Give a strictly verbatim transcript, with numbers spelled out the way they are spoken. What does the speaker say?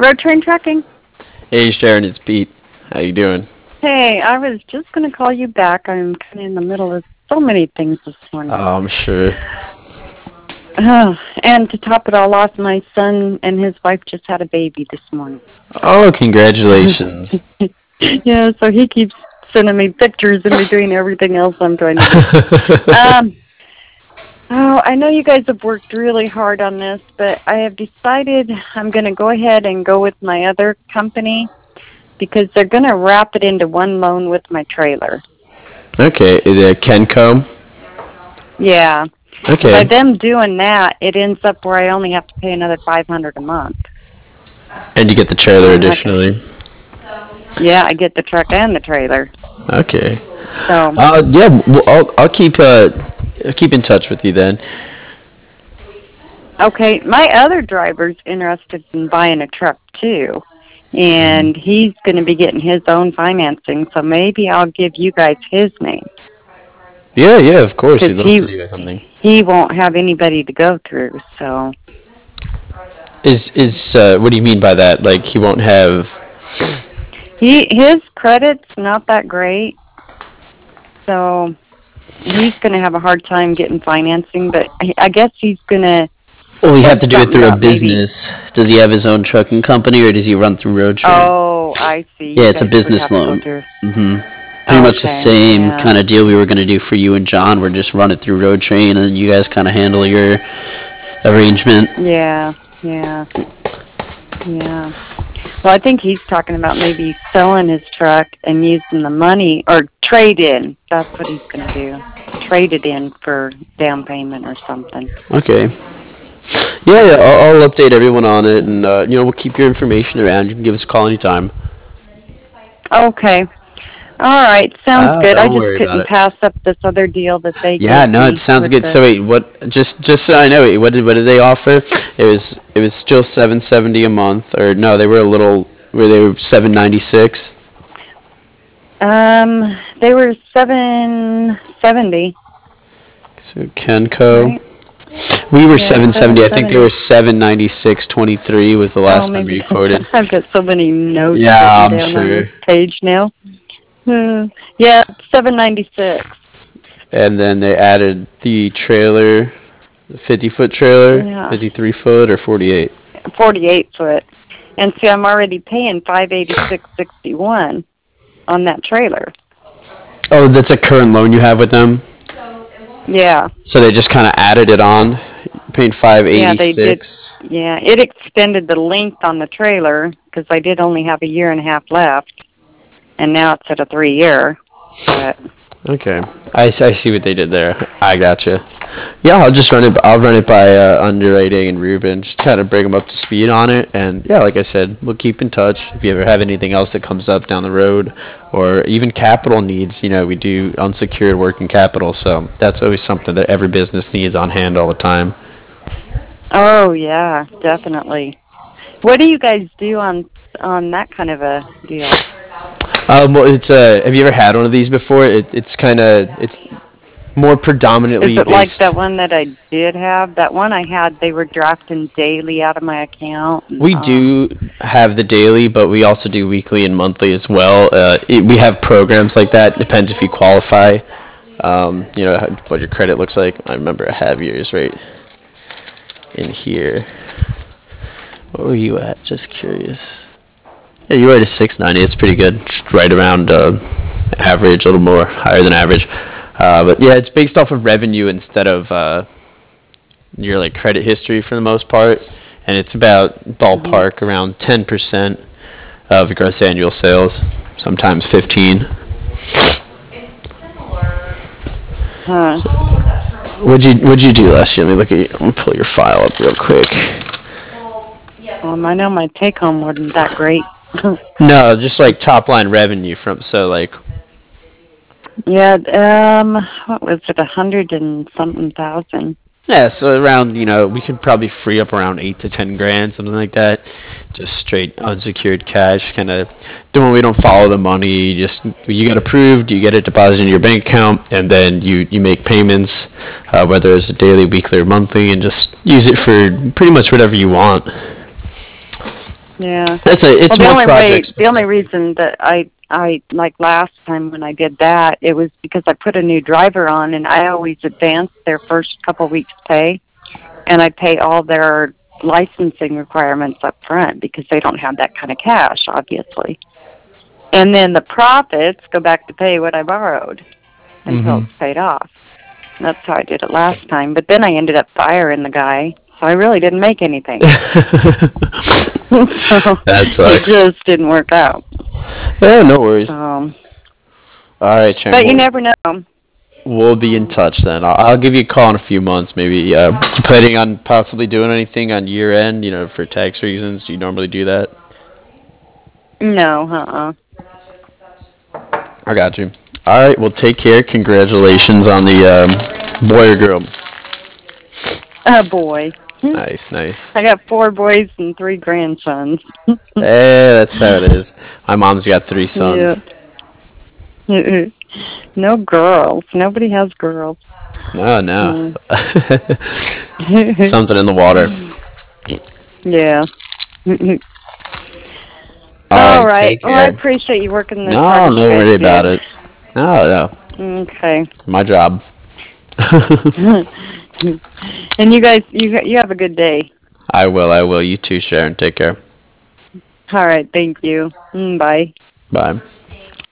Road Train Trucking? Hey Sharon, it's Pete. How you doing? Hey, I was just going to call you back. I'm kind of in the middle of so many things this morning. Oh, I'm sure. Oh, and to top it all off, my son and his wife just had a baby this morning. Oh, congratulations. Yeah, so he keeps sending me pictures and me doing everything else I'm trying to do. um, oh, I know you guys have worked really hard on this, but I have decided I'm going to go ahead and go with my other company because they're going to wrap it into one loan with my trailer. Okay, the Kenco. Yeah. And by Okay. them doing that, it ends up where I only have to pay another five hundred dollars a month. And you get the trailer And like, additionally. yeah, I get the truck and the trailer. Okay. So, Uh, yeah, well, I'll I'll keep uh I'll keep in touch with you then. okay, my other driver's interested in buying a truck too, and he's going to be getting his own financing. So maybe I'll give you guys his name Yeah, yeah, of course. We'd because love he to do something. he won't have anybody to go through. So, Is is uh, what do you mean by that? Like he won't have? he his credit's not that great. So he's going to have a hard time getting financing, but I I guess he's going to. Well, He you have said to do it something through a about maybe. business. Does he have his own trucking company, or does he run through Road Train? Oh, I see. Yeah, You it's a guys would business have to go loan. through. hmm Pretty much the Okay, same yeah, kind of deal we were going to do for you and John. We're just run it through Road Train, and you guys kind of handle your arrangement. yeah, yeah, yeah. Well, I think he's talking about maybe selling his truck and using the money or trade in. That's what he's going to do. Trade it in for down payment or something. Okay. Yeah, yeah. I'll, I'll update everyone on it, and uh, you know we'll keep your information around. You can give us a call anytime. Okay. All right. Sounds Ah, good. I don't just worry about couldn't it. pass up this other deal that they Yeah, gave no, it me sounds with good. the. So wait, what? Just just so I know, what did what did they offer? It was it was still seven seventy a month, or no? They were a little. Were they seven ninety six? Um, they were seven seventy, So Kenco. right? We were Yeah, seven seven seventy. I think they were seventy. seven ninety six twenty three was the Oh, last number maybe you that's. quoted. I've got so many notes Yeah, written I'm down on this sure. page now. Uh, yeah, seven ninety six. And then they added the trailer, the fifty foot trailer, Yeah, fifty-three foot or forty-eight. forty-eight foot. And see, I'm already paying five eighty six sixty one on that trailer. Oh, that's a current loan you have with them? Yeah, So they just kind of added it on, paying yeah, they did. five eighty-six. Yeah, it extended the length on the trailer because I did only have a year and a half left, and now it's at a three year. But Okay, I, I see what they did there. I gotcha. Yeah, I'll just run it. I'll run it by uh, underwriting and Ruben, just kind of bring them up to speed on it. And yeah, like I said, we'll keep in touch. If you ever have anything else that comes up down the road, or even capital needs, you know, we do unsecured working capital, so that's always something that every business needs on hand all the time. oh yeah, definitely. What do you guys do on on that kind of a deal? Um, well, it's uh, have you ever had one of these before? It, it's kind of it's more Is predominantly it like based. that one that I did have? That one I had, they were drafting daily out of my account. And, We um, do have the daily, but we also do weekly and monthly as well. Uh, it, we have programs like that. Depends if you qualify. Um, you know how, what your credit looks like. I remember I have yours right in here. What were you at? Just curious. Yeah, you were at a six ninety. It's pretty good. Just right around uh, average, a little more higher than average. Uh, but yeah, it's based off of revenue instead of uh, your like credit history for the most part, and it's about mhm. ballpark around ten percent of gross annual sales, sometimes fifteen. Huh. So, what'd you what'd you do last year? Let me look at you. I'm gonna pull your file up real quick. Um, I know my take home wasn't that great. No, just like top line revenue from so like Yeah, um, what was it, a hundred and something thousand? yeah, so around you know we could probably free up around eight to ten grand, something like that. Just straight unsecured cash, kind of doing. We don't follow the money. You just you get approved, you get it deposited in your bank account, and then you you make payments, uh, whether it's a daily, weekly, or monthly, and just use it for pretty much whatever you want. Yeah. It's a it's Well, the more only way, projects. the only reason that I, I like last time when I did that, it was because I put a new driver on, and I always advance their first couple weeks' pay, and I pay all their licensing requirements up front because they don't have that kind of cash, obviously. And then the profits go back to pay what I borrowed until Hmm. it's paid off. That's how I did it last time. But then I ended up firing the guy, so I really didn't make anything. So That it sucks. just didn't work out. Yeah, no worries. Um, All right, Sharon. but you Well, never know. we'll be in touch then. I'll, I'll give you a call in a few months, maybe. Uh, you planning on possibly doing anything on year end? You know, for tax reasons. Do you normally do that? No, uh-uh. I got you. All right. Well, take care. Congratulations on the um, boy or girl. A boy. Nice, nice. I got four boys and three grandsons. Hey, that's how it is. My mom's got three Yeah. sons. No girls. Nobody has girls. No, no. Mm. Something in the water. Yeah. All All right. right. Take Well, I care. appreciate you working as hard No, as you no guys worry about did. it. No, no. Okay. My job. And you guys, you you have a good day. I will. I will. You too, Sharon. Take care. All right. Thank you. Mm, bye. Bye.